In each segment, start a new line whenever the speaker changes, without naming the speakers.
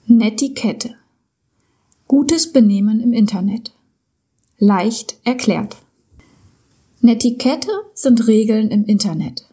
Netiquette. Gutes Benehmen im Internet. Leicht erklärt. Netiquette sind Regeln im Internet.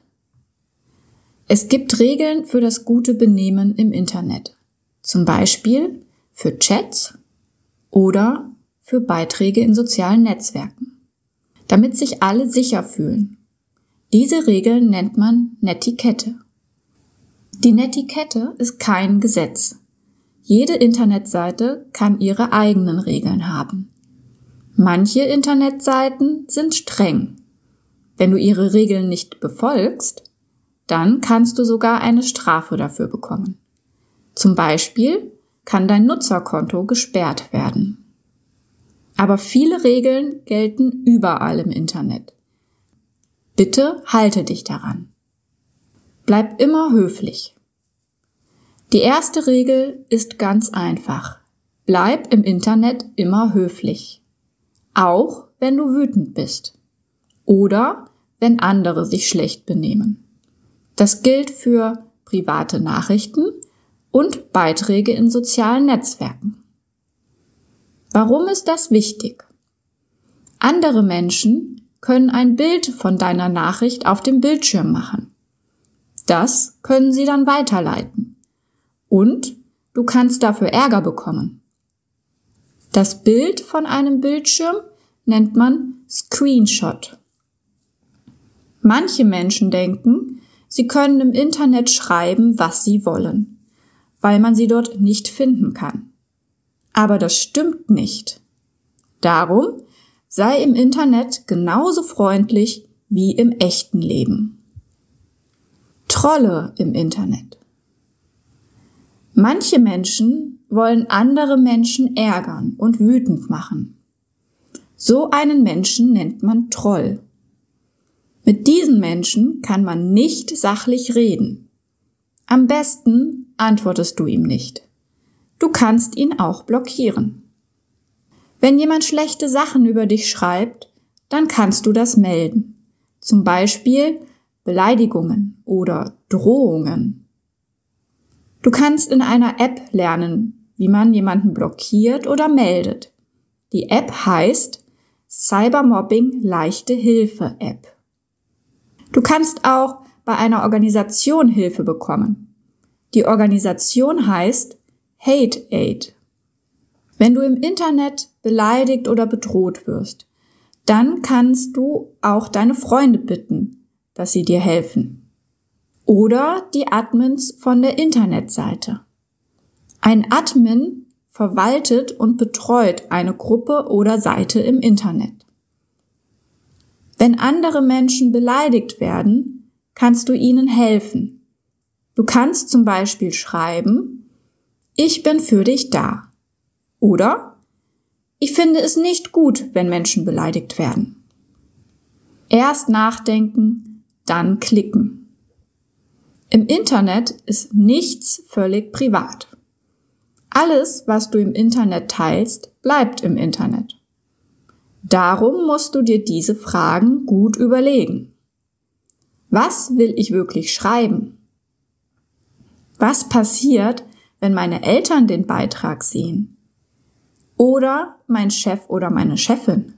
Es gibt Regeln für das gute Benehmen im Internet. Zum Beispiel für Chats oder für Beiträge in sozialen Netzwerken. Damit sich alle sicher fühlen. Diese Regeln nennt man Netiquette. Die Netiquette ist kein Gesetz. Jede Internetseite kann ihre eigenen Regeln haben. Manche Internetseiten sind streng. Wenn du ihre Regeln nicht befolgst, dann kannst du sogar eine Strafe dafür bekommen. Zum Beispiel kann dein Nutzerkonto gesperrt werden. Aber viele Regeln gelten überall im Internet. Bitte halte dich daran. Bleib immer höflich. Die erste Regel ist ganz einfach. Bleib im Internet immer höflich. Auch wenn du wütend bist. Oder wenn andere sich schlecht benehmen. Das gilt für private Nachrichten und Beiträge in sozialen Netzwerken. Warum ist das wichtig? Andere Menschen können ein Bild von deiner Nachricht auf dem Bildschirm machen. Das können sie dann weiterleiten. Und du kannst dafür Ärger bekommen. Das Bild von einem Bildschirm nennt man Screenshot. Manche Menschen denken, sie können im Internet schreiben, was sie wollen, weil man sie dort nicht finden kann. Aber das stimmt nicht. Darum sei im Internet genauso freundlich wie im echten Leben. Trolle im Internet. Manche Menschen wollen andere Menschen ärgern und wütend machen. So einen Menschen nennt man Troll. Mit diesen Menschen kann man nicht sachlich reden. Am besten antwortest du ihm nicht. Du kannst ihn auch blockieren. Wenn jemand schlechte Sachen über dich schreibt, dann kannst du das melden. Zum Beispiel Beleidigungen oder Drohungen. Du kannst in einer App lernen, wie man jemanden blockiert oder meldet. Die App heißt Cybermobbing Leichte Hilfe App. Du kannst auch bei einer Organisation Hilfe bekommen. Die Organisation heißt Hate Aid. Wenn du im Internet beleidigt oder bedroht wirst, dann kannst du auch deine Freunde bitten, dass sie dir helfen. Oder die Admins von der Internetseite. Ein Admin verwaltet und betreut eine Gruppe oder Seite im Internet. Wenn andere Menschen beleidigt werden, kannst du ihnen helfen. Du kannst zum Beispiel schreiben, ich bin für dich da. Oder, ich finde es nicht gut, wenn Menschen beleidigt werden. Erst nachdenken, dann klicken. Im Internet ist nichts völlig privat. Alles, was du im Internet teilst, bleibt im Internet. Darum musst du dir diese Fragen gut überlegen. Was will ich wirklich schreiben? Was passiert, wenn meine Eltern den Beitrag sehen? Oder mein Chef oder meine Chefin?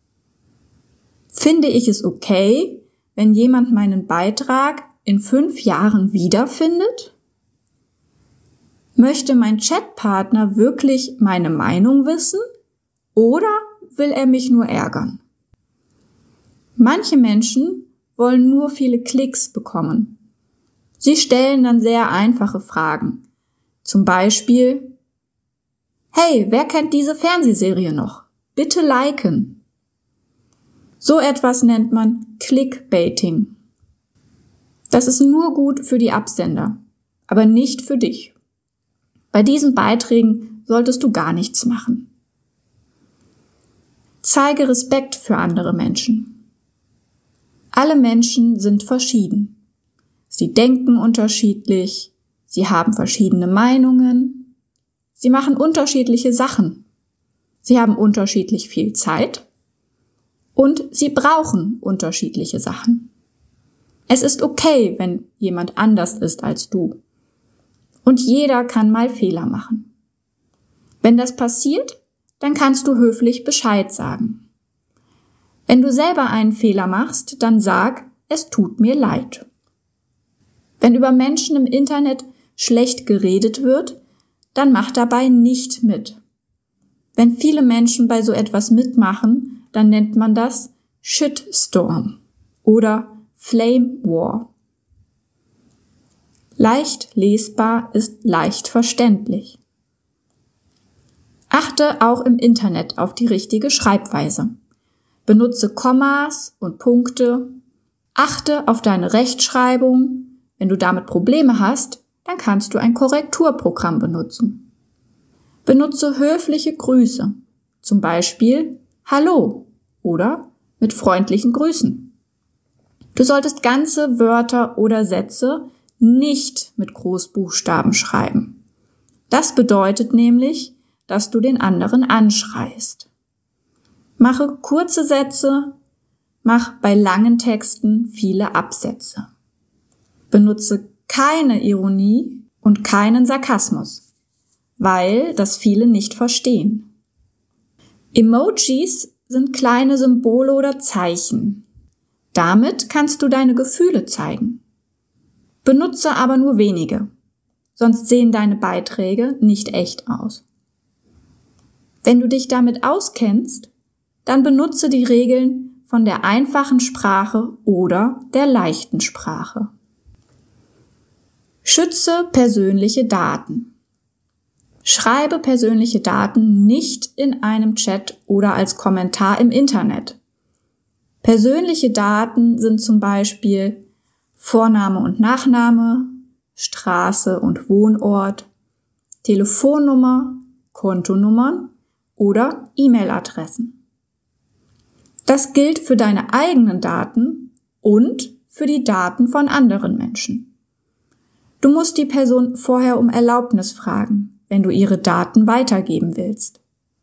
Finde ich es okay, wenn jemand meinen Beitrag in 5 Jahren wiederfindet? Möchte mein Chatpartner wirklich meine Meinung wissen oder will er mich nur ärgern? Manche Menschen wollen nur viele Klicks bekommen. Sie stellen dann sehr einfache Fragen. Zum Beispiel, hey, wer kennt diese Fernsehserie noch? Bitte liken. So etwas nennt man Clickbaiting. Das ist nur gut für die Absender, aber nicht für dich. Bei diesen Beiträgen solltest du gar nichts machen. Zeige Respekt für andere Menschen. Alle Menschen sind verschieden. Sie denken unterschiedlich, sie haben verschiedene Meinungen, sie machen unterschiedliche Sachen, sie haben unterschiedlich viel Zeit und sie brauchen unterschiedliche Sachen. Es ist okay, wenn jemand anders ist als du. Und jeder kann mal Fehler machen. Wenn das passiert, dann kannst du höflich Bescheid sagen. Wenn du selber einen Fehler machst, dann sag, es tut mir leid. Wenn über Menschen im Internet schlecht geredet wird, dann mach dabei nicht mit. Wenn viele Menschen bei so etwas mitmachen, dann nennt man das Shitstorm oder Flame War. Leicht lesbar ist leicht verständlich. Achte auch im Internet auf die richtige Schreibweise. Benutze Kommas und Punkte. Achte auf deine Rechtschreibung. Wenn du damit Probleme hast, dann kannst du ein Korrekturprogramm benutzen. Benutze höfliche Grüße, zum Beispiel Hallo oder mit freundlichen Grüßen. Du solltest ganze Wörter oder Sätze nicht mit Großbuchstaben schreiben. Das bedeutet nämlich, dass du den anderen anschreist. Mache kurze Sätze, mach bei langen Texten viele Absätze. Benutze keine Ironie und keinen Sarkasmus, weil das viele nicht verstehen. Emojis sind kleine Symbole oder Zeichen. Damit kannst du deine Gefühle zeigen. Benutze aber nur wenige, sonst sehen deine Beiträge nicht echt aus. Wenn du dich damit auskennst, dann benutze die Regeln von der einfachen Sprache oder der leichten Sprache. Schütze persönliche Daten. Schreibe persönliche Daten nicht in einem Chat oder als Kommentar im Internet. Persönliche Daten sind zum Beispiel Vorname und Nachname, Straße und Wohnort, Telefonnummer, Kontonummern oder E-Mail-Adressen. Das gilt für deine eigenen Daten und für die Daten von anderen Menschen. Du musst die Person vorher um Erlaubnis fragen, wenn du ihre Daten weitergeben willst.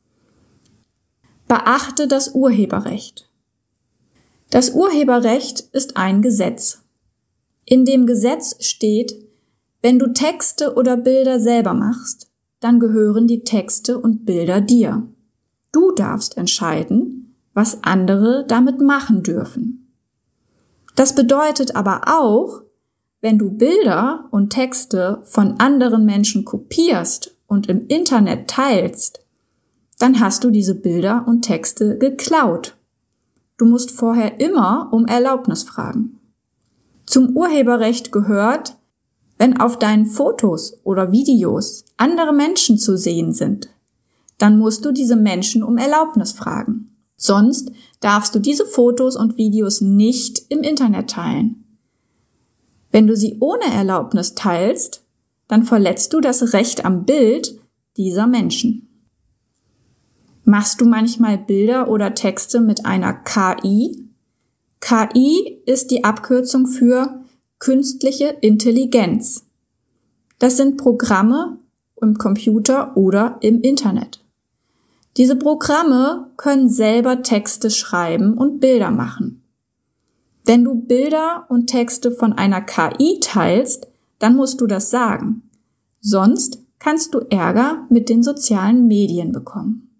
Beachte das Urheberrecht. Das Urheberrecht ist ein Gesetz. In dem Gesetz steht, wenn du Texte oder Bilder selber machst, dann gehören die Texte und Bilder dir. Du darfst entscheiden, was andere damit machen dürfen. Das bedeutet aber auch, wenn du Bilder und Texte von anderen Menschen kopierst und im Internet teilst, dann hast du diese Bilder und Texte geklaut. Du musst vorher immer um Erlaubnis fragen. Zum Urheberrecht gehört, wenn auf deinen Fotos oder Videos andere Menschen zu sehen sind, dann musst du diese Menschen um Erlaubnis fragen. Sonst darfst du diese Fotos und Videos nicht im Internet teilen. Wenn du sie ohne Erlaubnis teilst, dann verletzt du das Recht am Bild dieser Menschen. Machst du manchmal Bilder oder Texte mit einer KI? KI ist die Abkürzung für künstliche Intelligenz. Das sind Programme im Computer oder im Internet. Diese Programme können selber Texte schreiben und Bilder machen. Wenn du Bilder und Texte von einer KI teilst, dann musst du das sagen. Sonst kannst du Ärger mit den sozialen Medien bekommen.